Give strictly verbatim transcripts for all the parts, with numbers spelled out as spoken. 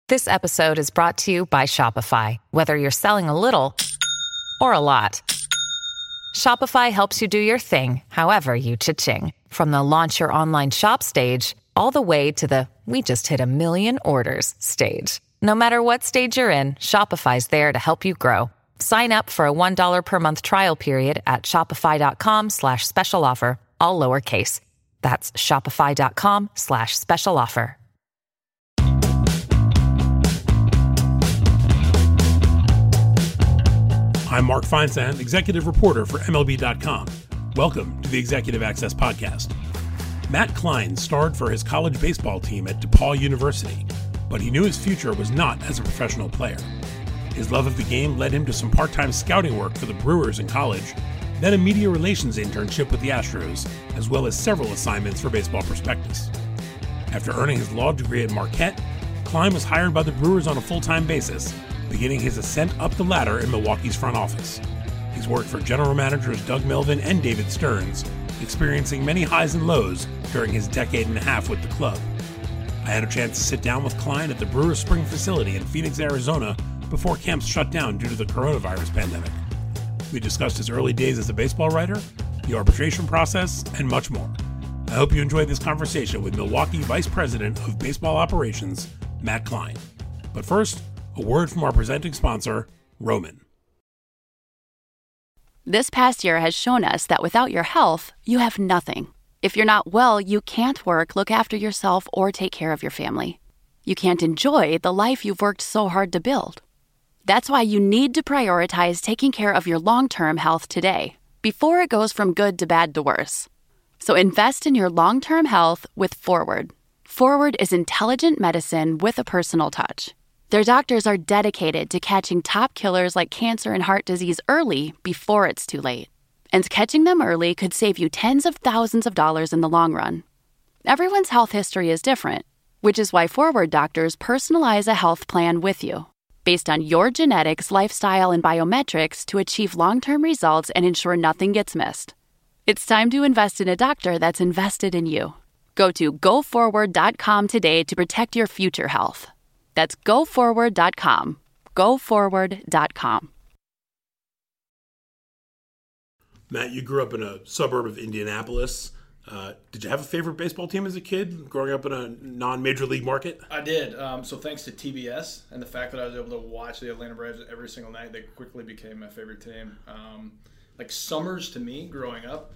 This episode is brought to you by Shopify. Whether you're selling a little or a lot, Shopify helps you do your thing, however you cha-ching. From the launch your online shop stage, all the way to the we just hit a million orders stage. No matter what stage you're in, Shopify's there to help you grow. Sign up for a one dollar per month trial period at shopify.com slash special offer, all lowercase. That's shopify.com slash special offer. I'm Mark Feinsand, executive reporter for M L B dot com. Welcome to the Executive Access Podcast. Matt Klein starred for his college baseball team at DePaul University, but he knew his future was not as a professional player. His love of the game led him to some part-time scouting work for the Brewers in college, then a media relations internship with the Astros, as well as several assignments for Baseball Prospectus. After earning his law degree at Marquette, Klein was hired by the Brewers on a full-time basis, beginning his ascent up the ladder in Milwaukee's front office. He's worked for general managers Doug Melvin and David Stearns, experiencing many highs and lows during his decade and a half with the club. I had a chance to sit down with Klein at the Brewers Spring facility in Phoenix, Arizona, before camps shut down due to the coronavirus pandemic. We discussed his early days as a baseball writer, the arbitration process, and much more. I hope you enjoyed this conversation with Milwaukee Vice President of Baseball Operations, Matt Klein. But first, a word from our presenting sponsor, Roman. This past year has shown us that without your health, you have nothing. If you're not well, you can't work, look after yourself, or take care of your family. You can't enjoy the life you've worked so hard to build. That's why you need to prioritize taking care of your long-term health today, before it goes from good to bad to worse. So invest in your long-term health with Forward. Forward is intelligent medicine with a personal touch. Their doctors are dedicated to catching top killers like cancer and heart disease early before it's too late. And catching them early could save you tens of thousands of dollars in the long run. Everyone's health history is different, which is why Forward doctors personalize a health plan with you, based on your genetics, lifestyle, and biometrics to achieve long-term results and ensure nothing gets missed. It's time to invest in a doctor that's invested in you. Go to go forward dot com today to protect your future health. That's go forward dot com. go forward dot com. Matt, you grew up in a suburb of Indianapolis. Uh, did you have a favorite baseball team as a kid, growing up in a non-major league market? I did. Um, so thanks to T B S and the fact that I was able to watch the Atlanta Braves every single night, they quickly became my favorite team. Um, like summers to me, growing up,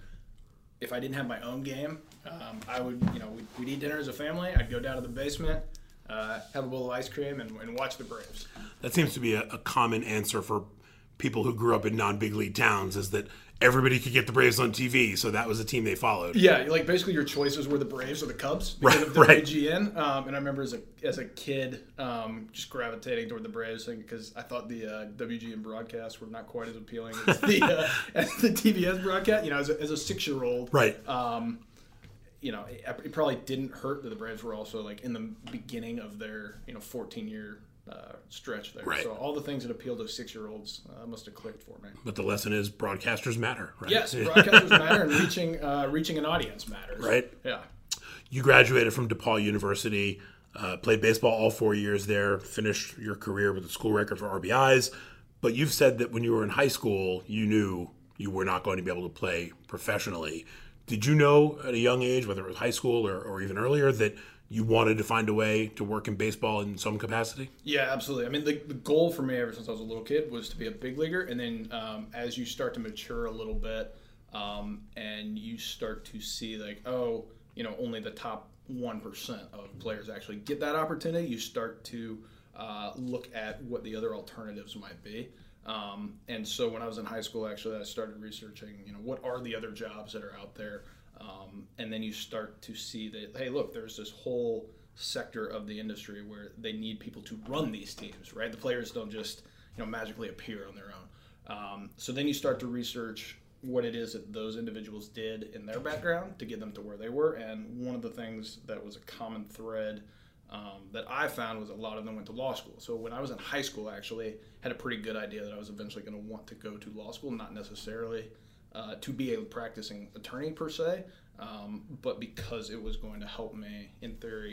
if I didn't have my own game, um, I would, you know, we'd, we'd eat dinner as a family. I'd go down to the basement, uh, have a bowl of ice cream, and, and watch the Braves. That seems to be a, a common answer for people who grew up in non-big league towns, is that everybody could get the Braves on T V, so that was the team they followed. Yeah, like basically your choices were the Braves or the Cubs because right, of the right. W G N. Um, and I remember as a as a kid um, just gravitating toward the Braves because I thought the uh, W G N broadcasts were not quite as appealing as the uh, as the T B S broadcast. You know, as a, as a six-year-old, right? Um, you know, it, it probably didn't hurt that the Braves were also like in the beginning of their you know fourteen-year. Uh, stretch there. Right. So all the things that appeal to six-year-olds uh, must have clicked for me. But the lesson is broadcasters matter, right? Yes, broadcasters matter, and reaching uh, reaching an audience matters. Right. Yeah. You graduated from DePaul University, uh, played baseball all four years there, finished your career with a school record for R B Is. But you've said that when you were in high school, you knew you were not going to be able to play professionally. Did you know at a young age, whether it was high school or, or even earlier, that you wanted to find a way to work in baseball in some capacity? Yeah, absolutely. I mean, the, the goal for me ever since I was a little kid was to be a big leaguer. And then um, as you start to mature a little bit um, and you start to see like, oh, you know, only the top one percent of players actually get that opportunity, you start to uh, look at what the other alternatives might be. Um, and so when I was in high school, actually, I started researching, you know, what are the other jobs that are out there? Um, and then you start to see that, hey, look, there's this whole sector of the industry where they need people to run these teams, right? The players don't just, you know, magically appear on their own. Um, so then you start to research what it is that those individuals did in their background to get them to where they were. And one of the things that was a common thread um, that I found was a lot of them went to law school. So when I was in high school, actually, had a pretty good idea that I was eventually going to want to go to law school, not necessarily Uh, to be a practicing attorney per se, um, but because it was going to help me, in theory,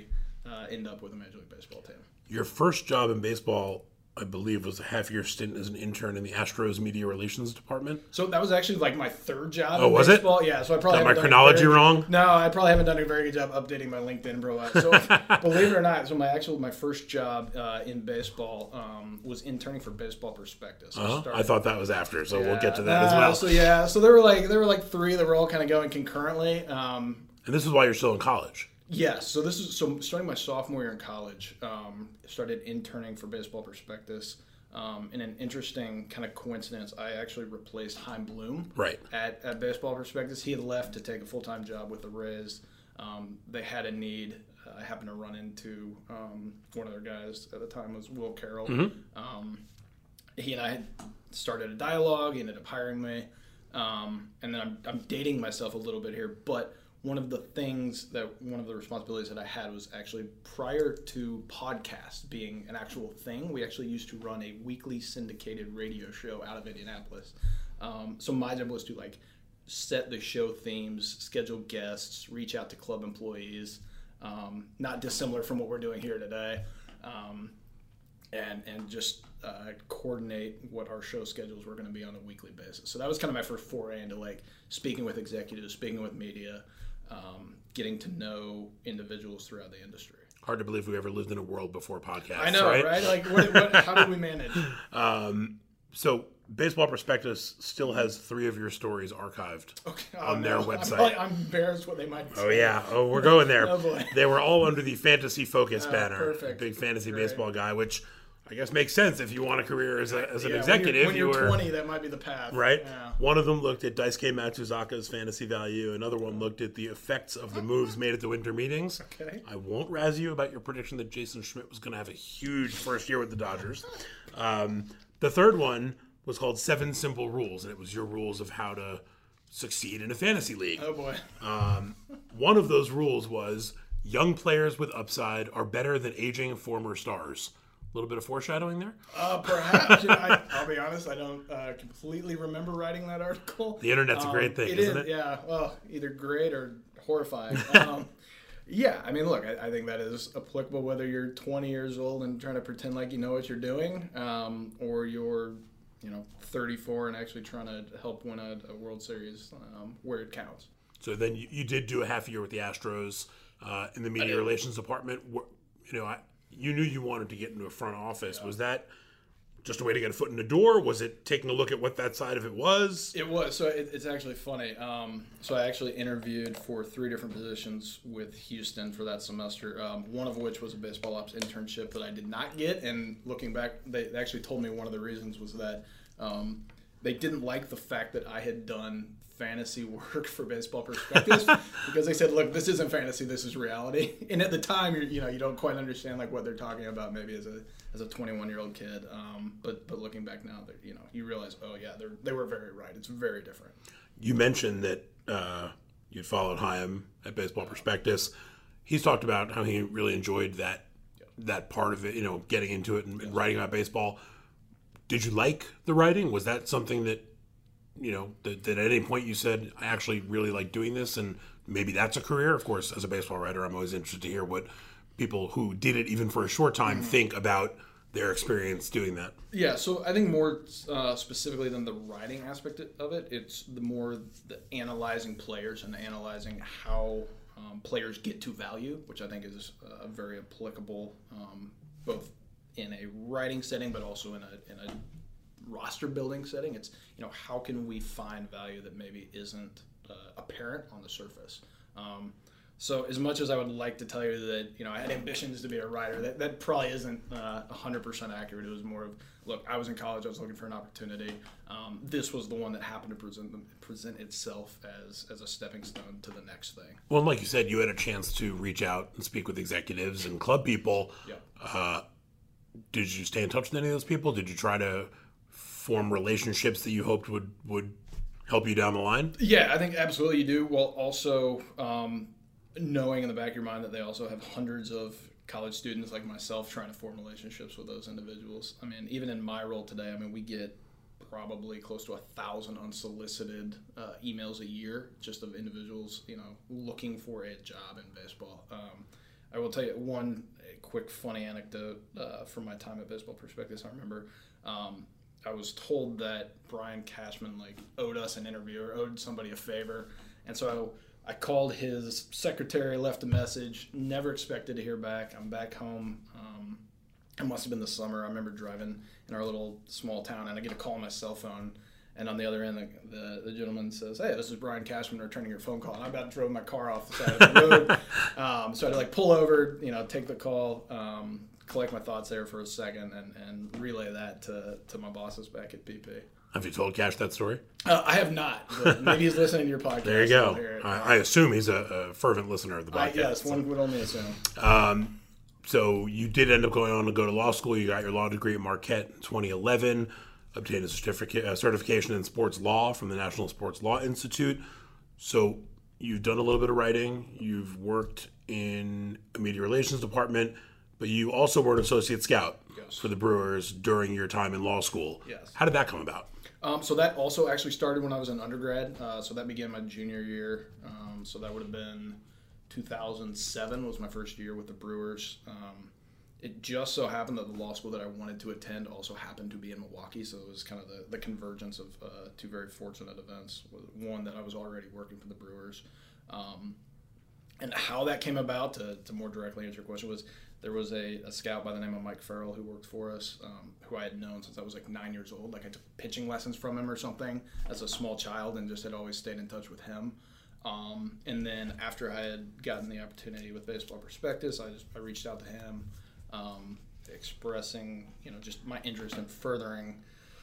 uh, end up with a Major League Baseball team. Your first job in baseball, I believe, was a half-year stint as an intern in the Astros Media Relations Department. So that was actually like my third job oh, in was baseball. it? Yeah, so I probably Got my haven't done a chronology very- wrong? No, I probably haven't done a very good job updating my LinkedIn profile. So believe it or not, so my actual my first job uh, in baseball um, was interning for Baseball Prospectus. Uh-huh. started- I thought that was after, so we'll Yeah, get to that as uh, well. So yeah, so there were like there were like three that were all kind of going concurrently. Um, And this is why you're still in college. Yes, so this is so starting my sophomore year in college. Um, started interning for Baseball Prospectus. Um, in an interesting kind of coincidence, I actually replaced Chaim Bloom Right. at, at Baseball Prospectus. He had left to take a full-time job with the Rays. Um, they had a need. Uh, I happened to run into um, one of their guys at the time was Will Carroll. Mm-hmm. Um, he and I had started a dialogue. He ended up hiring me. Um, and then I'm, I'm dating myself a little bit here, but one of the things that one of the responsibilities that I had was actually prior to podcast being an actual thing, we actually used to run a weekly syndicated radio show out of Indianapolis. Um, so my job was to like set the show themes, schedule guests, reach out to club employees, um, not dissimilar from what we're doing here today, um, and and just uh, coordinate what our show schedules were going to be on a weekly basis. So that was kind of my first foray into like speaking with executives, speaking with media. Um, getting to know individuals throughout the industry. Hard to believe we ever lived in a world before podcasts. I know, right? right? Like, what, what, how did we manage? Um, so, Baseball Prospectus still has three of your stories archived Okay. on Oh, their no. website. I'm, probably, I'm embarrassed what they might say. Oh, yeah. Oh, we're going there. Oh, boy. They were all under the Fantasy Focus Oh, banner. perfect. Big fantasy Great. baseball guy, which I guess makes sense if you want a career as, a, as an Yeah, executive. When you're, when you you're were, twenty, that might be the path. Right? Yeah. One of them looked at Daisuke Matsuzaka's fantasy value. Another one looked at the effects of the moves made at the winter meetings. Okay. I won't razz you about your prediction that Jason Schmidt was going to have a huge first year with the Dodgers. Um, the third one was called Seven Simple Rules, and it was your rules of how to succeed in a fantasy league. Oh, boy. Um, one of those rules was young players with upside are better than aging former stars. A little bit of foreshadowing there. Uh, perhaps. You know, I, I'll be honest, I don't uh, completely remember writing that article. The internet's a great thing, it isn't is, it? Yeah. Well, either great or horrifying. Um, yeah. I mean, look, I, I think that is applicable whether you're twenty years old and trying to pretend like you know what you're doing, um, or you're, you know, thirty-four and actually trying to help win a, a World Series um, where it counts. So then you, you did do a half year with the Astros uh, in the media relations department. Wh- You know, I, you knew you wanted to get into a front office. Yeah. Was that just a way to get a foot in the door? Was it taking a look at what that side of it was? It was. So it, it's actually funny. Um, so I actually interviewed for three different positions with Houston for that semester, um, one of which was a baseball ops internship that I did not get. And looking back, they, they actually told me one of the reasons was that um, they didn't like the fact that I had done fantasy work for Baseball Prospectus because they said, look, this isn't fantasy, this is reality. And at the time, you're, you know, you don't quite understand like what they're talking about maybe as a as a twenty-one year old kid. Um, but but looking back now, you know, you realize, oh yeah, they they were very right. It's very different. You mentioned that uh, you followed Chaim at Baseball Prospectus. He's talked about how he really enjoyed that yeah. that part of it, you know, getting into it and, and writing about baseball. Did you like the writing? Was that something that you know, that, that at any point you said, I actually really like doing this and maybe that's a career? Of course, as a baseball writer, I'm always interested to hear what people who did it even for a short time mm-hmm. think about their experience doing that. Yeah, so I think more uh, specifically than the writing aspect of it, it's the more the analyzing players and analyzing how um, players get to value, which I think is uh, very applicable um, both in a writing setting but also in a in a roster building setting. It's, you know, how can we find value that maybe isn't uh, apparent on the surface? Um, so as much as I would like to tell you that, you know, I had ambitions to be a writer, that, that probably isn't uh, one hundred percent accurate. It was more of, look, I was in college, I was looking for an opportunity. Um, this was the one that happened to present them, present itself as, as a stepping stone to the next thing. Well, like you said, you had a chance to reach out and speak with executives and club people. Yep. Uh, did you stay in touch with any of those people? Did you try to form relationships that you hoped would, would help you down the line? Yeah, I think absolutely you do. While also um, knowing in the back of your mind that they also have hundreds of college students like myself trying to form relationships with those individuals. I mean, even in my role today, I mean, we get probably close to a thousand unsolicited uh, emails a year just of individuals, you know, looking for a job in baseball. Um, I will tell you one quick funny anecdote uh, from my time at Baseball Prospectus. I remember um, I was told that Brian Cashman like owed us an interview or owed somebody a favor, and so I, I called his secretary, left a message, never expected to hear back. I'm back home. Um, it must have been the summer. I remember driving in our little small town, and I get a call on my cell phone. And on the other end, the, the, the gentleman says, "Hey, this is Brian Cashman returning your phone call." And I about drove my car off the side of the road. um, so I had to like pull over, you know, take the call, um, collect my thoughts there for a second, and, and relay that to, to my bosses back at B P. Have you told Cash that story? Uh, I have not. But maybe he's listening to your podcast. There you go. I, I assume he's a, a fervent listener of the podcast. Uh, yes, one so. would only assume. Um, so you did end up going on to go to law school. You got your law degree at Marquette in twenty eleven. Obtained a certificate, uh, certification in sports law from the National Sports Law Institute. So you've done a little bit of writing. You've worked in a media relations department, but you also were an associate scout yes. for the Brewers during your time in law school. Yes. How did that come about? Um, so that also actually started when I was an undergrad. Uh, so that began my junior year. Um, so that would have been two thousand seven was my first year with the Brewers. Um, It just so happened that the law school that I wanted to attend also happened to be in Milwaukee, so it was kind of the, the convergence of uh, two very fortunate events. One, that I was already working for the Brewers. Um, and how that came about, to, to more directly answer your question, was there was a, a scout by the name of Mike Farrell who worked for us, um, who I had known since I was like nine years old. Like I took pitching lessons from him or something as a small child and just had always stayed in touch with him. Um, and then after I had gotten the opportunity with Baseball Prospectus, I just I reached out to him. Um, expressing, you know, just my interest in furthering,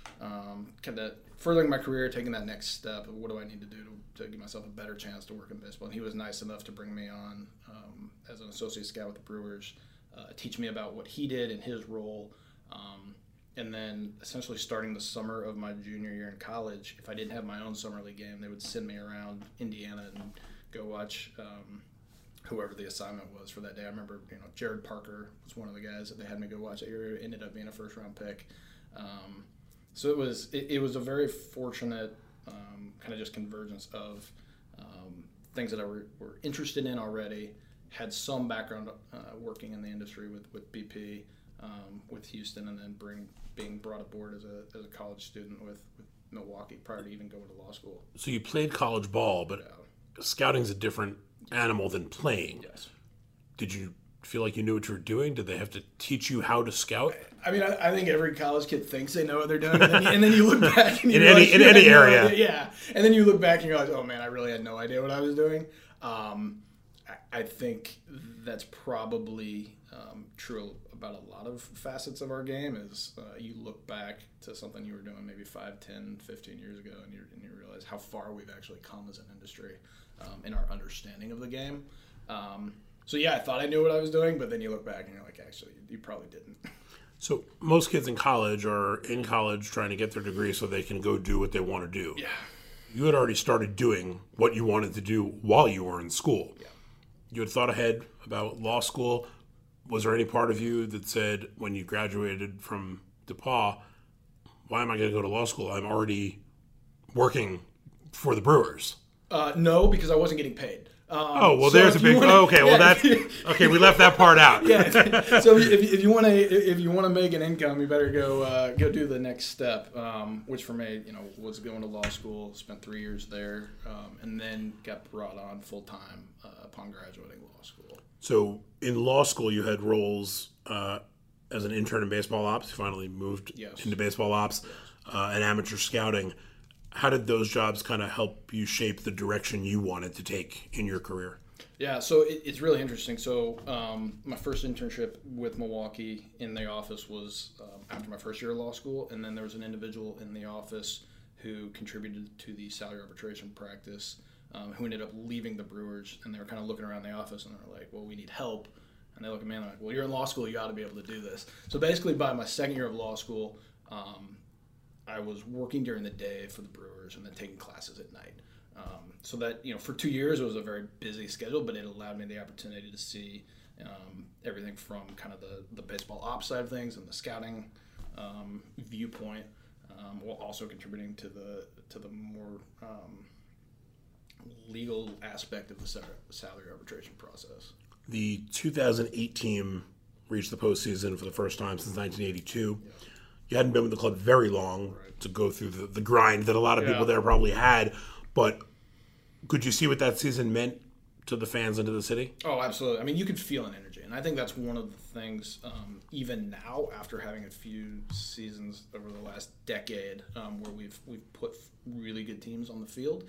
um, kind of furthering my career, taking that next step. What do I need to do to, to give myself a better chance to work in baseball? And he was nice enough to bring me on um, as an associate scout with the Brewers, uh, teach me about what he did in his role, um, and then essentially starting the summer of my junior year in college, if I didn't have my own summer league game, they would send me around Indiana and go watch Um, whoever the assignment was for that day. I remember, you know, Jared Parker was one of the guys that they had me go watch. It ended up being a first round pick. Um, so it was it, it was a very fortunate um, kind of just convergence of um, things that I were, were interested in already, had some background uh, working in the industry with, with B P, um, with Houston, and then bring being brought aboard as a as a college student with, with Milwaukee prior to even going to law school. So you played college ball, but yeah. Scouting's a different animal than playing. Yes. Did you feel like you knew what you were doing? Did they have to teach you how to scout? I mean, I, I think every college kid thinks they know what they're doing, and then, and then you look back and you in realize any in any area, no yeah. And then you look back and you realize, oh man, I really had no idea what I was doing. Um, I, I think that's probably um, true about a lot of facets of our game. Is uh, you look back to something you were doing maybe five, ten, fifteen years ago, and you and you realize how far we've actually come as an industry um, in our understanding of the game. Um, So, yeah, I thought I knew what I was doing, but then you look back and you're like, actually, you probably didn't. So most kids in college are in college trying to get their degree so they can go do what they want to do. Yeah. You had already started doing what you wanted to do while you were in school. Yeah. You had thought ahead about law school. Was there any part of you that said when you graduated from DePaul, why am I going to go to law school? I'm already working for the Brewers. Uh, no, because I wasn't getting paid. Um, oh, well, so there's a big. Wanna, oh, okay, yeah, well, that's okay. We left that part out. Yeah. So if, if you want to, if you want to make an income, you better go uh, go do the next step. Um, which for me, you know, was going to law school. Spent three years there, um, and then got brought on full time uh, upon graduating law school. So in law school, you had roles uh, as an intern in baseball ops. You finally moved yes. into baseball ops yes. uh, and amateur scouting. How did those jobs kind of help you shape the direction you wanted to take in your career? Yeah, so it, it's really interesting. So um, my first internship with Milwaukee in the office was um, after my first year of law school, and then there was an individual in the office who contributed to the salary arbitration practice um, who ended up leaving the Brewers, and they were kind of looking around the office, and they're like, well, we need help. And they look at me and they're like, well, you're in law school, you ought to be able to do this. So basically by my second year of law school, um, I was working during the day for the Brewers and then taking classes at night. Um, so that, you know, for two years it was a very busy schedule, but it allowed me the opportunity to see um, everything from kind of the, the baseball ops side of things and the scouting um, viewpoint, um, while also contributing to the to the more um, legal aspect of the salary arbitration process. The two thousand eight team reached the postseason for the first time since nineteen eighty-two. Yeah. You hadn't been with the club very long right. to go through the, the grind that a lot of yeah. people there probably had, but could you see what that season meant to the fans and to the city? Oh, absolutely. I mean, you could feel an energy, and I think that's one of the things, um, even now, after having a few seasons over the last decade um, where we've we've put really good teams on the field,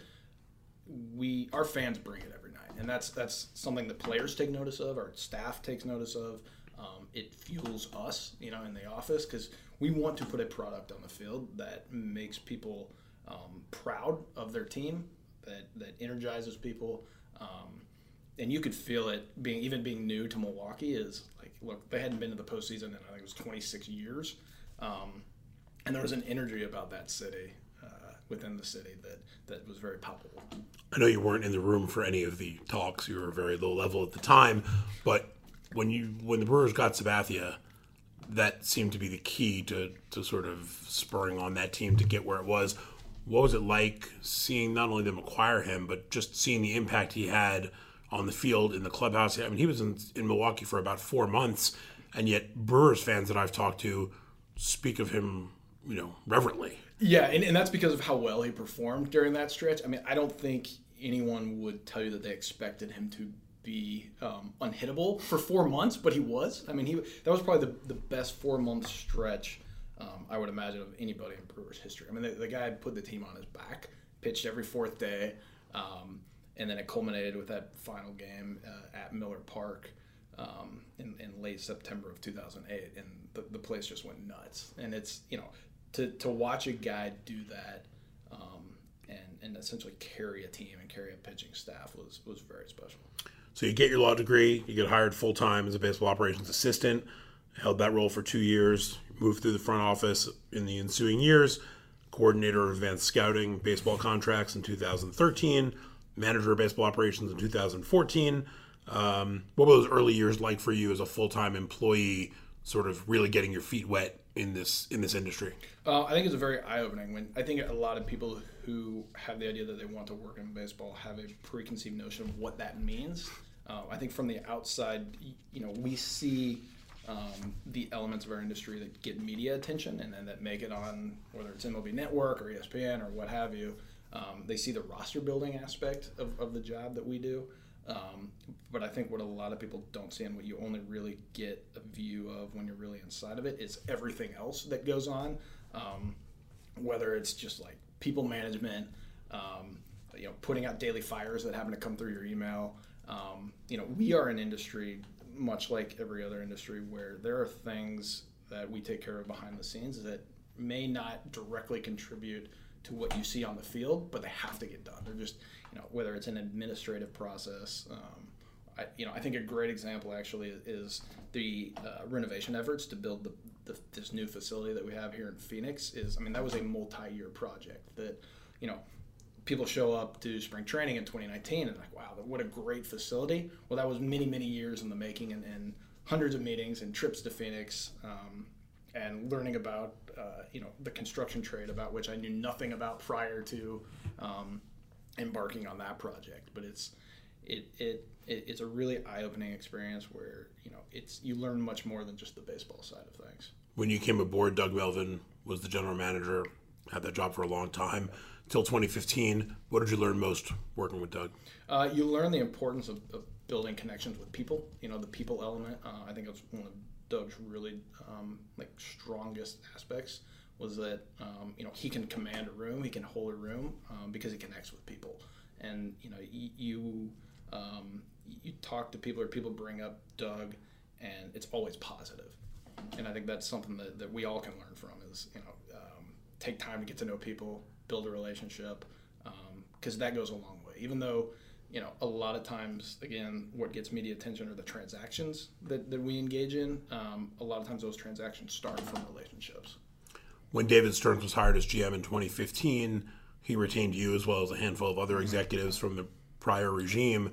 we our fans bring it every night, and that's that's something that players take notice of, our staff takes notice of. Um, it fuels us, you know, in the office, because we want to put a product on the field that makes people um, proud of their team, that that energizes people. Um, and you could feel it being even being new to Milwaukee is like, look, they hadn't been to the postseason in I think it was twenty-six years, um, and there was an energy about that city uh, within the city that that was very palpable. I know you weren't in the room for any of the talks; you were very low level at the time. But when you when the Brewers got Sabathia, that seemed to be the key to to sort of spurring on that team to get where it was. What was it like seeing not only them acquire him, but just seeing the impact he had on the field, in the clubhouse? I mean, he was in, in Milwaukee for about four months, and yet Brewers fans that I've talked to speak of him, you know, reverently. Yeah, and, and that's because of how well he performed during that stretch. I mean, I don't think anyone would tell you that they expected him to be um, unhittable for four months, but he was. I mean, he that was probably the, the best four-month stretch Um, I would imagine of anybody in Brewers history. I mean, the, the guy put the team on his back, pitched every fourth day, um, and then it culminated with that final game uh, at Miller Park um, in, in late September of two thousand eight, and the, the place just went nuts. And it's, you know, to, to watch a guy do that um, and, and essentially carry a team and carry a pitching staff was, was very special. So you get your law degree, you get hired full-time as a baseball operations assistant, held that role for two years, moved through the front office in the ensuing years, coordinator of advanced scouting, baseball contracts in two thousand thirteen, manager of baseball operations in two thousand fourteen. Um, what were those early years like for you as a full-time employee, sort of really getting your feet wet in this in this industry? Uh, I think it's a very eye-opening. When I think a lot of people who have the idea that they want to work in baseball have a preconceived notion of what that means. Uh, I think from the outside, you know, we see Um, the elements of our industry that get media attention and then that make it on, whether it's M L B Network or E S P N or what have you. Um, they see the roster building aspect of, of the job that we do. Um, but I think what a lot of people don't see and what you only really get a view of when you're really inside of it is everything else that goes on. Um, whether it's just like people management, um, you know, putting out daily fires that happen to come through your email. Um, you know, we are an industry, much like every other industry, where there are things that we take care of behind the scenes that may not directly contribute to what you see on the field, but they have to get done. They're just, you know, whether it's an administrative process. Um, I, you know, I think a great example actually is the uh, renovation efforts to build the, the this new facility that we have here in Phoenix. Is I mean, that was a multi-year project that, you know, people show up to spring training in twenty nineteen and like, wow, what a great facility. Well, that was many, many years in the making and, and hundreds of meetings and trips to Phoenix um, and learning about, uh, you know, the construction trade, about which I knew nothing about prior to um, embarking on that project. But it's it, it it it's a really eye-opening experience where, you know, it's you learn much more than just the baseball side of things. When you came aboard, Doug Melvin was the general manager, had that job for a long time. Till twenty fifteen, what did you learn most working with Doug? Uh, you learn the importance of, of building connections with people. You know, the people element. Uh, I think it's one of Doug's really um, like strongest aspects was that um, you know he can command a room, he can hold a room um, because he connects with people. And you know, y- you um, you talk to people or people bring up Doug, and it's always positive. And I think that's something that, that we all can learn from is you know um, take time to get to know people. Build a relationship, because um, that goes a long way. Even though, you know, a lot of times, again, what gets media attention are the transactions that, that we engage in. Um, a lot of times those transactions start from relationships. When David Stearns was hired as G M in twenty fifteen, he retained you as well as a handful of other executives from the prior regime.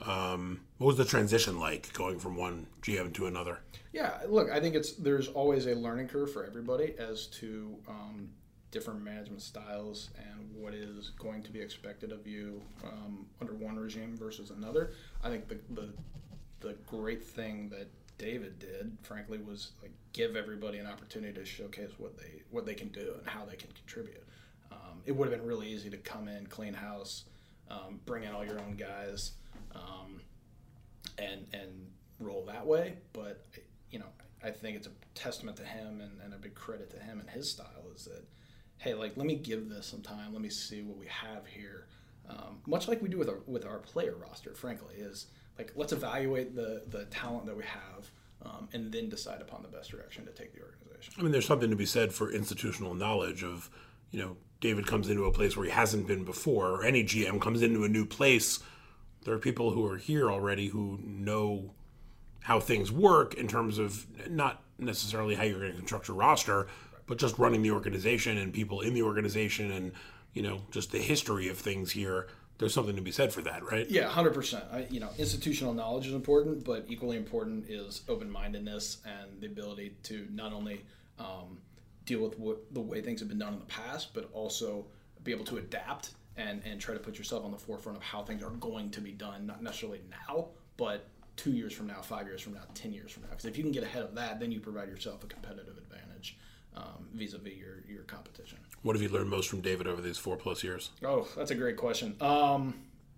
Um, what was the transition like going from one G M to another? Yeah, look, I think it's there's always a learning curve for everybody as to um, different management styles and what is going to be expected of you um, under one regime versus another. I think the, the the great thing that David did, frankly, was like give everybody an opportunity to showcase what they what they can do and how they can contribute. Um, it would have been really easy to come in, clean house, um, bring in all your own guys, um, and and roll that way. But you know, I think it's a testament to him and, and a big credit to him and his style is that, hey, like let me give this some time. Let me see what we have here. Um, much like we do with our with our player roster, frankly, is like let's evaluate the the talent that we have, um, and then decide upon the best direction to take the organization. I mean, there's something to be said for institutional knowledge of, you know, David comes into a place where he hasn't been before, or any G M comes into a new place. There are people who are here already who know how things work in terms of not necessarily how you're going to construct your roster, but just running the organization and people in the organization and, you know, just the history of things here. There's something to be said for that, right? Yeah, one hundred percent. I, you know, institutional knowledge is important, but equally important is open-mindedness and the ability to not only um, deal with what, the way things have been done in the past, but also be able to adapt and, and try to put yourself on the forefront of how things are going to be done, not necessarily now, but two years from now, five years from now, ten years from now. Because if you can get ahead of that, then you provide yourself a competitive advantage um, vis-a-vis your, your competition. What have you learned most from David over these four plus years? Oh, that's a great question. Um,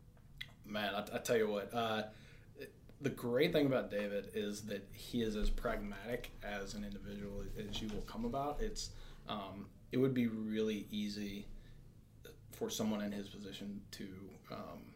man, I, I tell you what, uh, the great thing about David is that he is as pragmatic as an individual as you will come about. It's um, it would be really easy for someone in his position to um,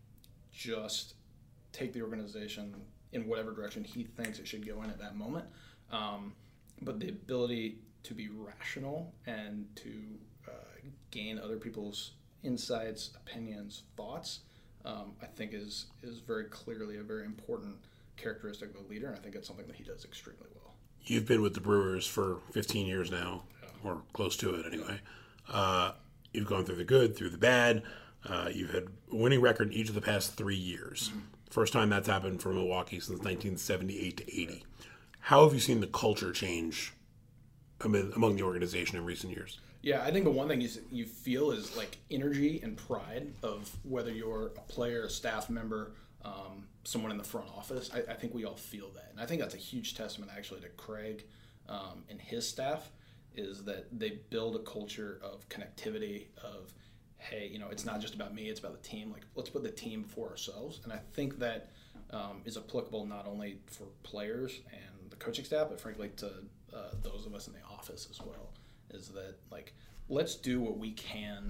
just take the organization in whatever direction he thinks it should go in at that moment. Um, but the ability to be rational and to uh, gain other people's insights, opinions, thoughts, um, I think is is very clearly a very important characteristic of a leader, and I think it's something that he does extremely well. You've been with the Brewers for fifteen years now, yeah. or close to it anyway. Uh, you've gone through the good, through the bad. Uh, you've had a winning record in each of the past three years. Mm-hmm. First time that's happened for Milwaukee since nineteen seventy-eight to eighty. How have you seen the culture change among the organization in recent years? Yeah, I think the one thing you you feel is like energy and pride of whether you're a player, a staff member, um, someone in the front office. I, I think we all feel that, and I think that's a huge testament actually to Craig um, and his staff is that they build a culture of connectivity of, hey, you know, it's not just about me, it's about the team. Like, let's put the team before ourselves, and I think that um, is applicable not only for players and the coaching staff, but frankly to uh, those of us in the office as well. Is that like let's do what we can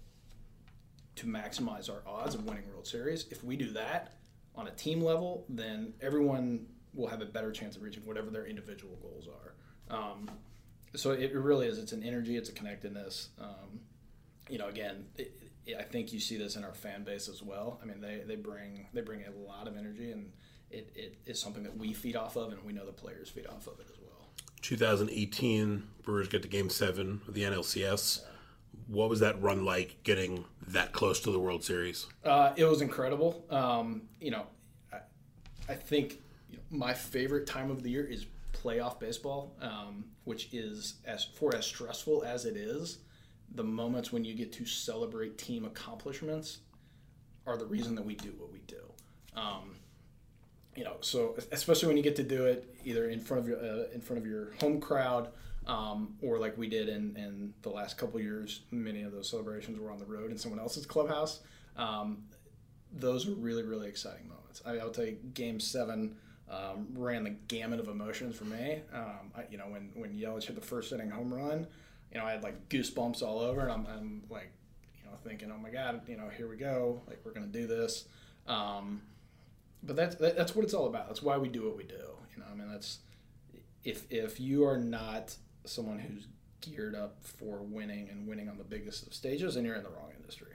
to maximize our odds of winning World Series. If we do that on a team level, then everyone will have a better chance of reaching whatever their individual goals are. Um, so it really is. It's an energy. It's a connectedness. Um, you know, again, it, it, I think you see this in our fan base as well. I mean, they, they bring they bring a lot of energy, and it, it is something that we feed off of, and we know the players feed off of it as well. twenty eighteen, Brewers get to Game seven of the N L C S. What was that run like, getting that close to the World Series? Uh, it was incredible. Um, you know, I, I think you know, my favorite time of the year is playoff baseball, um, which is, as for as stressful as it is, the moments when you get to celebrate team accomplishments are the reason that we do what we do. Um, You know, so especially when you get to do it either in front of your uh, in front of your home crowd, um, or like we did in, in the last couple of years, many of those celebrations were on the road in someone else's clubhouse. Um, those are really, really exciting moments. I, I'll tell you, Game Seven um, ran the gamut of emotions for me. Um, I, you know, when when Yelich hit the first inning home run, you know, I had like goosebumps all over, and I'm, I'm like, you know, thinking, oh my God, you know, here we go, like we're gonna do this. Um, But that's that's what it's all about. That's why we do what we do. You know, I mean, that's if if you are not someone who's geared up for winning and winning on the biggest of stages, then you're in the wrong industry.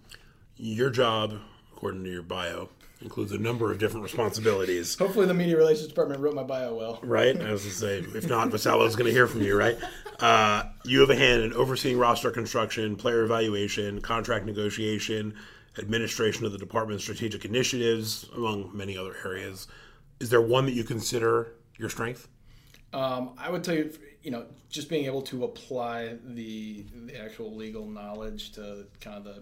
Your job, according to your bio, includes a number of different responsibilities. Hopefully, the media relations department wrote my bio well. Right, I was going to say, if not, Vassallo's going to hear from you, right? Uh, you have a hand in overseeing roster construction, player evaluation, contract negotiation, administration of the department's strategic initiatives, among many other areas. Is there one that you consider your strength? Um, I would tell you, you know, just being able to apply the the actual legal knowledge to kind of the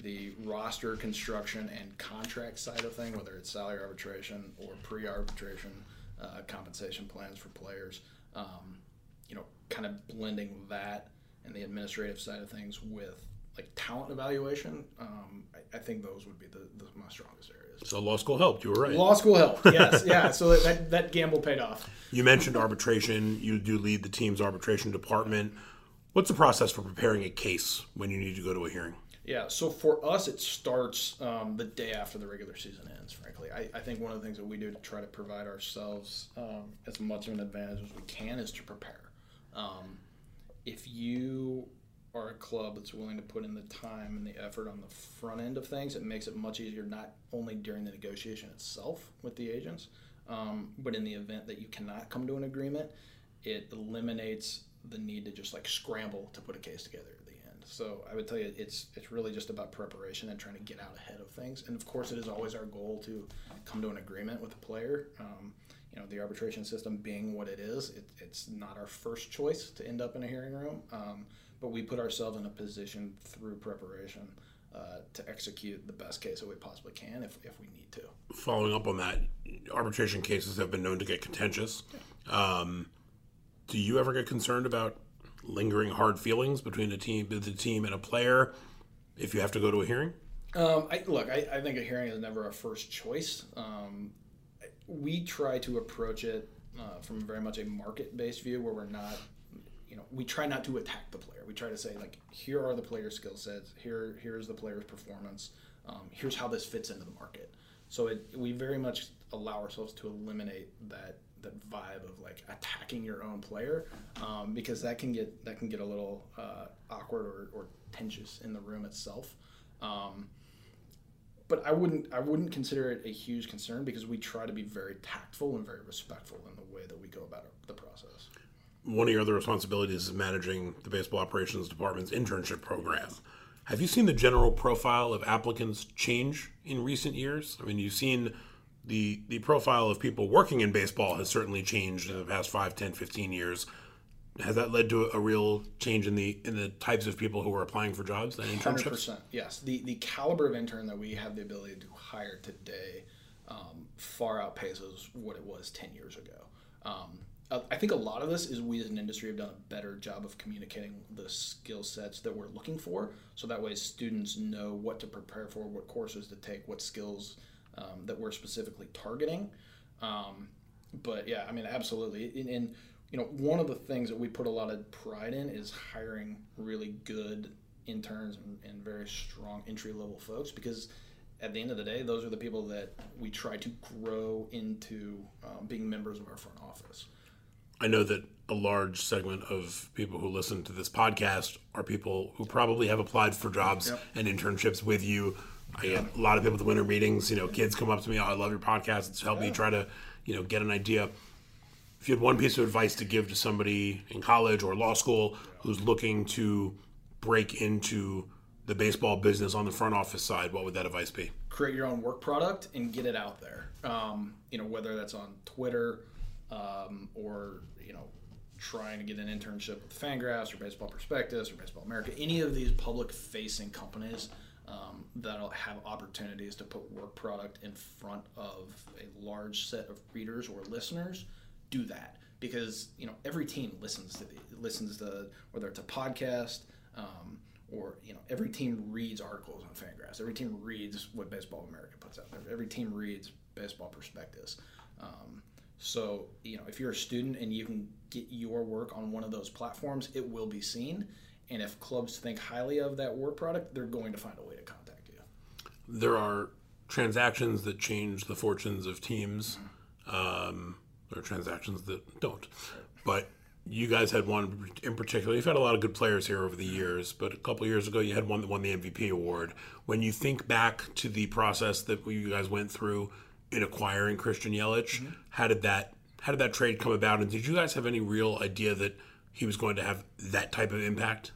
the roster construction and contract side of thing, whether it's salary arbitration or pre-arbitration uh, compensation plans for players, um, you know, kind of blending that and the administrative side of things with like talent evaluation, um, I, I think those would be the, the my strongest areas. So law school helped. You were right. Law school helped. Yes, yeah. So that that gamble paid off. You mentioned arbitration. You do lead the team's arbitration department. What's the process for preparing a case when you need to go to a hearing? Yeah, so for us, it starts um, the day after the regular season ends, frankly. I, I think one of the things that we do to try to provide ourselves um, as much of an advantage as we can is to prepare. Um, if you are a club that's willing to put in the time and the effort on the front end of things, it makes it much easier, not only during the negotiation itself with the agents, um, but in the event that you cannot come to an agreement, it eliminates the need to just like scramble to put a case together at the end. So I would tell you it's it's really just about preparation and trying to get out ahead of things. And of course, it is always our goal to come to an agreement with a player. Um, you know, the arbitration system being what it is, it, it's not our first choice to end up in a hearing room, um, but we put ourselves in a position through preparation uh, to execute the best case that we possibly can if, if we need to. Following up on that, arbitration cases have been known to get contentious. Um, do you ever get concerned about lingering hard feelings between a team, the team and a player if you have to go to a hearing? Um, I, look, I, I think a hearing is never a first choice. Um, we try to approach it uh, from very much a market-based view where we're not, you know, we try not to attack the player. We try to say, like, here are the player's skill sets, here here's the player's performance, um, here's how this fits into the market. So it, we very much allow ourselves to eliminate that that vibe of like attacking your own player, um, because that can get that can get a little uh, awkward or, or tense in the room itself. Um, but I wouldn't I wouldn't consider it a huge concern because we try to be very tactful and very respectful in the way that we go about the process. One of your other responsibilities is managing the baseball operations department's internship program. Have you seen the general profile of applicants change in recent years? I mean, you've seen the the profile of people working in baseball has certainly changed in the past five, ten, fifteen years. Has that led to a, a real change in the in the types of people who are applying for jobs and internships? one hundred percent, yes. The the caliber of intern that we have the ability to hire today um, far outpaces what it was ten years ago. Um, I think a lot of this is we as an industry have done a better job of communicating the skill sets that we're looking for, so that way students know what to prepare for, what courses to take, what skills um, that we're specifically targeting. Um, but yeah, I mean, absolutely. And, and you know, one of the things that we put a lot of pride in is hiring really good interns and, and very strong entry-level folks, because at the end of the day, those are the people that we try to grow into um, being members of our front office. I know that a large segment of people who listen to this podcast are people who probably have applied for jobs yep. and internships with you. I get a lot of people at the winter meetings, you know, kids come up to me, oh, I love your podcast. It's helped yeah. me try to, you know, get an idea. If you had one piece of advice to give to somebody in college or law school who's looking to break into the baseball business on the front office side, what would that advice be? Create your own work product and get it out there. Um, you know, whether that's on Twitter um, or, you know, trying to get an internship with Fangraphs or Baseball Prospectus or Baseball America, any of these public-facing companies um, that'll have opportunities to put work product in front of a large set of readers or listeners, do that. Because, you know, every team listens to the, listens to, whether it's a podcast, um, or, you know, every team reads articles on Fangraphs. Every team reads what Baseball America puts out there. Every team reads Baseball Prospectus. Um, so, you know, if you're a student and you can get your work on one of those platforms, it will be seen. And if clubs think highly of that work product, they're going to find a way to contact you. There are transactions that change the fortunes of teams. Um, there are transactions that don't. But you guys had one in particular. You've had a lot of good players here over the years, but a couple of years ago you had one that won the M V P award. When you think back to the process that you guys went through in acquiring Christian Yelich, mm-hmm. how did that how did that trade come about? And did you guys have any real idea that he was going to have that type of impact?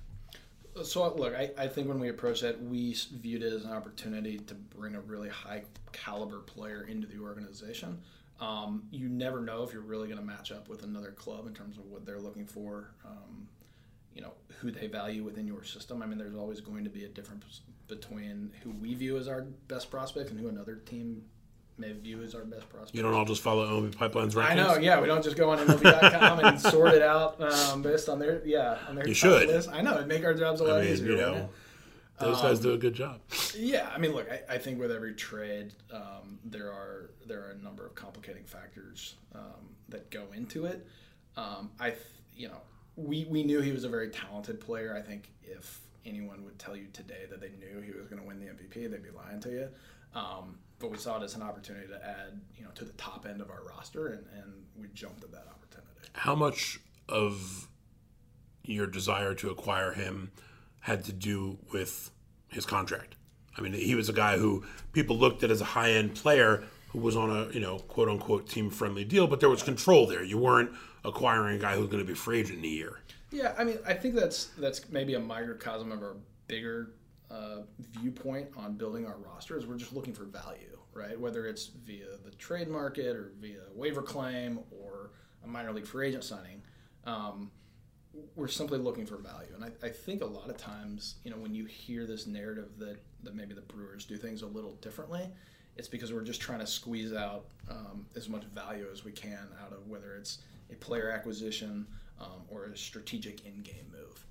So, look, I, I think when we approached that, we viewed it as an opportunity to bring a really high-caliber player into the organization. Um, you never know if you're really going to match up with another club in terms of what they're looking for, um, you know, who they value within your system. I mean, there's always going to be a difference between who we view as our best prospect and who another team may view as our best prospect. You don't all just follow M L B Pipeline's rankings? I know, yeah. We don't just go on M L B dot com and sort it out um, based on their yeah on their you should. list. I know, it'd make our jobs a lot I mean, easier. You know, those um, guys do a good job. Yeah, I mean, look, I, I think with every trade, um, there are there are a number of complicating factors um, that go into it. Um, I, th- you know, we we knew he was a very talented player. I think if anyone would tell you today that they knew he was going to win the M V P, they'd be lying to you. Um, but we saw it as an opportunity to add, you know, to the top end of our roster, and, and we jumped at that opportunity. How much of your desire to acquire him had to do with his contract? I mean, he was a guy who people looked at as a high-end player who was on a, you know, quote-unquote team-friendly deal, but there was control there. You weren't acquiring a guy who's going to be free agent in a year. Yeah, I mean, I think that's that's maybe a microcosm of our bigger uh, viewpoint on building our rosters. We're just looking for value, right? Whether it's via the trade market or via waiver claim or a minor league free agent signing, um, we're simply looking for value. And I, I think a lot of times, you know, when you hear this narrative that, that maybe the Brewers do things a little differently, it's because we're just trying to squeeze out um, as much value as we can out of whether it's a player acquisition um, or a strategic in-game move.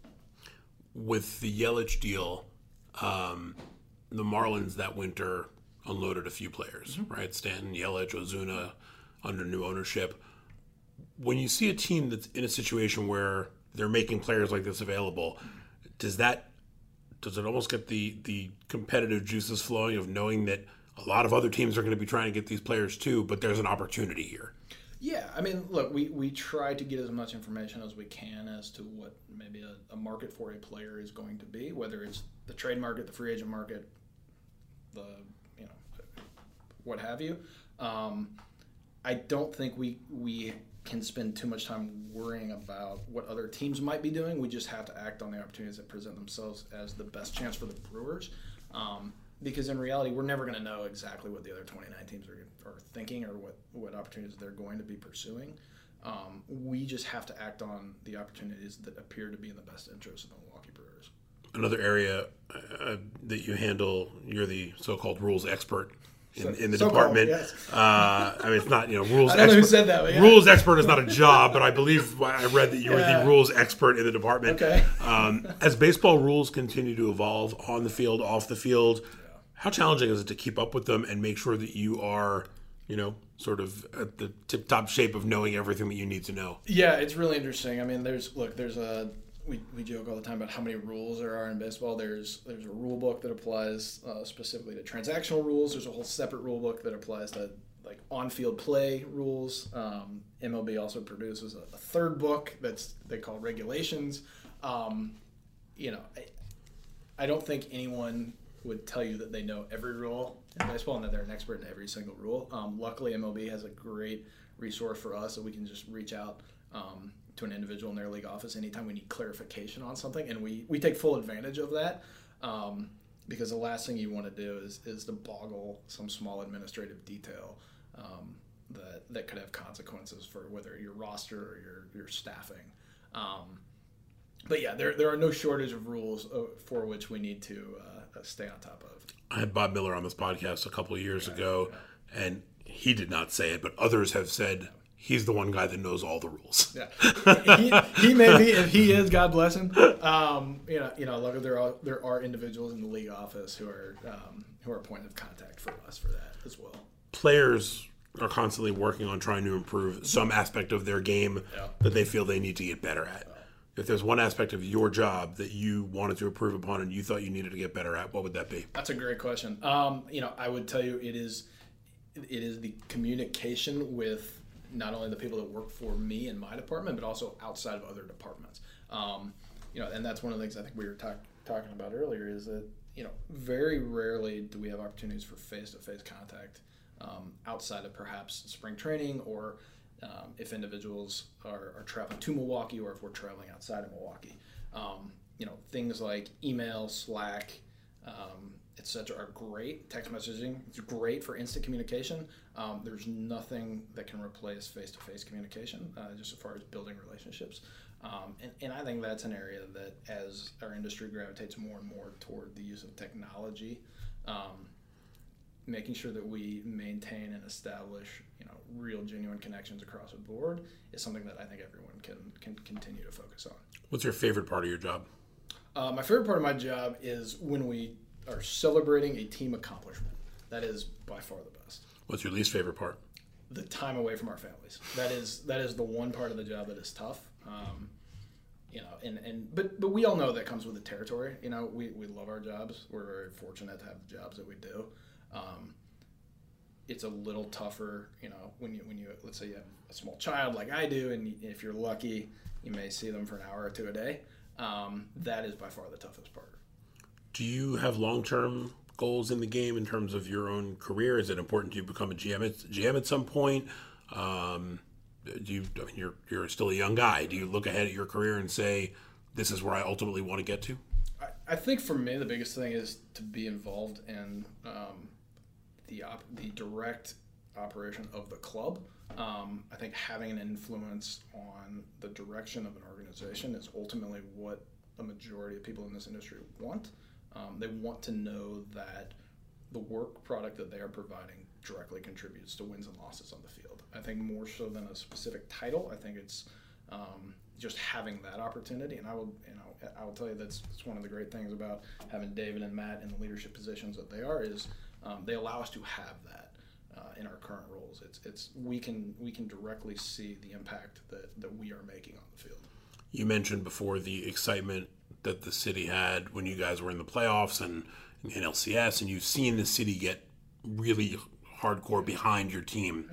With the Yelich deal, um, the Marlins that winter unloaded a few players, mm-hmm. right? Stanton, Yelich, Ozuna, under new ownership. When you see a team that's in a situation where they're making players like this available, does that does it almost get the the competitive juices flowing of knowing that a lot of other teams are going to be trying to get these players too, but there's an opportunity here? Yeah, I mean, look, we, we try to get as much information as we can as to what maybe a, a market for a player is going to be, whether it's the trade market, the free agent market, the, you know, what have you. Um, I don't think we we can spend too much time worrying about what other teams might be doing. We just have to act on the opportunities that present themselves as the best chance for the Brewers. Um, because in reality, we're never going to know exactly what the other twenty-nine teams are, are thinking or what, what opportunities they're going to be pursuing. Um, we just have to act on the opportunities that appear to be in the best interest of the Milwaukee Brewers. Another area uh, that you handle, you're the so-called rules expert in, in the so department. Yes. Uh, I mean, it's not, you know, rules I don't expert. know who said that, but yeah. Rules expert is not a job, but I believe I read that you were yeah. the rules expert in the department. Okay. Um, as baseball rules continue to evolve on the field, off the field, yeah. how challenging is it to keep up with them and make sure that you are, you know, sort of at the tip-top shape of knowing everything that you need to know? Yeah, it's really interesting. I mean, there's, look, there's a, we, we joke all the time about how many rules there are in baseball. There's there's a rule book that applies uh, specifically to transactional rules. There's a whole separate rule book that applies to like on-field play rules. Um, M L B also produces a, a third book that's they call regulations. Um, you know, I, I don't think anyone would tell you that they know every rule in baseball and that they're an expert in every single rule. Um, luckily, M L B has a great resource for us that we can just reach out um, to an individual in their league office anytime we need clarification on something, and we, we take full advantage of that um, because the last thing you want to do is is to boggle some small administrative detail um, that that could have consequences for whether your roster or your your staffing. Um, but yeah, there there are no shortage of rules for which we need to uh, stay on top of. I had Bob Miller on this podcast a couple of years yeah, ago, yeah. and he did not say it, but others have said he's the one guy that knows all the rules. Yeah, he, he may be. If he is, God bless him. Um, you know, you know, look, there are there are individuals in the league office who are um, who are a point of contact for us for that as well. Players are constantly working on trying to improve some aspect of their game yeah. that they feel they need to get better at. Yeah. If there's one aspect of your job that you wanted to improve upon and you thought you needed to get better at, what would that be? That's a great question. Um, you know, I would tell you it is it is the communication with not only the people that work for me in my department, but also outside of other departments. Um, you know, and that's one of the things I think we were talk, talking about earlier is that, you know, very rarely do we have opportunities for face-to-face contact um, outside of perhaps spring training or um, if individuals are, are traveling to Milwaukee or if we're traveling outside of Milwaukee. Um, you know, things like email, Slack, um, et cetera are great. Text messaging, it's great for instant communication. Um, there's nothing that can replace face-to-face communication, uh, just as far as building relationships. Um, and, and I think that's an area that as our industry gravitates more and more toward the use of technology, um, making sure that we maintain and establish, you know, real genuine connections across the board is something that I think everyone can, can continue to focus on. What's your favorite part of your job? Uh, my favorite part of my job is when we are celebrating a team accomplishment. That is by far the best. What's your least favorite part? The time away from our families. That is that is the one part of the job that is tough. Um, you know, and, and but but we all know that comes with the territory. You know, we, we love our jobs. We're very fortunate to have the jobs that we do. Um, it's a little tougher, you know, when you when you let's say you have a small child like I do, and if you're lucky, you may see them for an hour or two a day. Um, that is by far the toughest part. Do you have long-term goals in the game in terms of your own career? Is it important to you become a G M at, G M at some point? Um, do you, I mean, you're you're still a young guy. Do you look ahead at your career and say, this is where I ultimately want to get to? I, I think for me, the biggest thing is to be involved in um, the op- the direct operation of the club. Um, I think having an influence on the direction of an organization is ultimately what the majority of people in this industry want. Um, they want to know that the work product that they are providing directly contributes to wins and losses on the field. I think more so than a specific title, I think it's um, just having that opportunity. And I will, you know, I will tell you that's, that's one of the great things about having David and Matt in the leadership positions that they are is um, they allow us to have that uh, in our current roles. It's it's we can we can directly see the impact that, that we are making on the field. You mentioned before the excitement that the city had when you guys were in the playoffs and in L C S, and you've seen the city get really hardcore behind your team.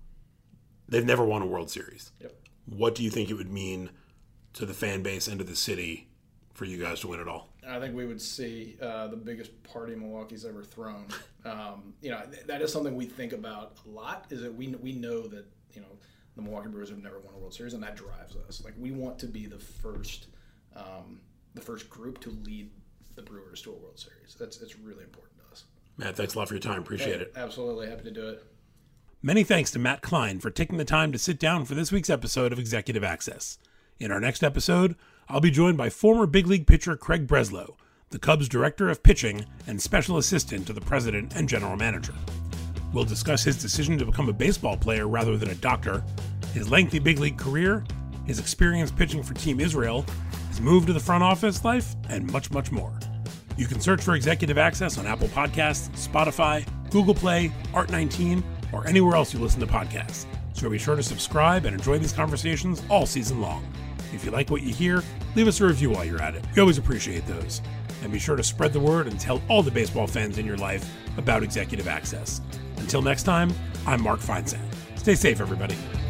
They've never won a World Series. Yep. What do you think it would mean to the fan base and to the city for you guys to win it all? I think we would see uh, the biggest party Milwaukee's ever thrown. Um, you know, th- that is something we think about a lot, is that we we know that, you know, the Milwaukee Brewers have never won a World Series, and that drives us. Like, we want to be the first um, the first group to lead the Brewers to a World Series. That's it's really important to us. Matt, thanks a lot for your time. Appreciate hey, it. Absolutely. Happy to do it. Many thanks to Matt Klein for taking the time to sit down for this week's episode of Executive Access. In our next episode, I'll be joined by former big league pitcher Craig Breslow, the Cubs director of pitching and special assistant to the president and general manager. We'll discuss his decision to become a baseball player rather than a doctor, his lengthy big league career, his experience pitching for Team Israel, his move to the front office life, and much, much more. You can search for Executive Access on Apple Podcasts, Spotify, Google Play, Art nineteen, or anywhere else you listen to podcasts. So be sure to subscribe and enjoy these conversations all season long. If you like what you hear, leave us a review while you're at it. We always appreciate those. And be sure to spread the word and tell all the baseball fans in your life about Executive Access. Until next time, I'm Mark Feinsand. Stay safe, everybody.